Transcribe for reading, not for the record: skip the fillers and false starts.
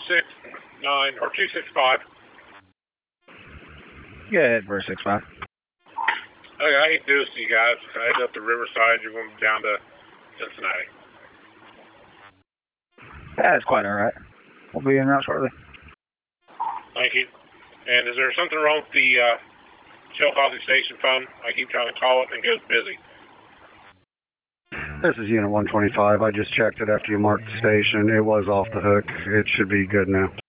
269 or 265. Yeah, Verse 65. Okay, I hate to do this to you guys. I head up to Riverside. You're going down to Cincinnati. Yeah, it's quite alright. We'll be in route shortly. Thank you. And is there something wrong with the Chillicothe Station phone? I keep trying to call it and it goes busy. This is Unit 125. I just checked it after you marked the station. It was off the hook. It should be good now.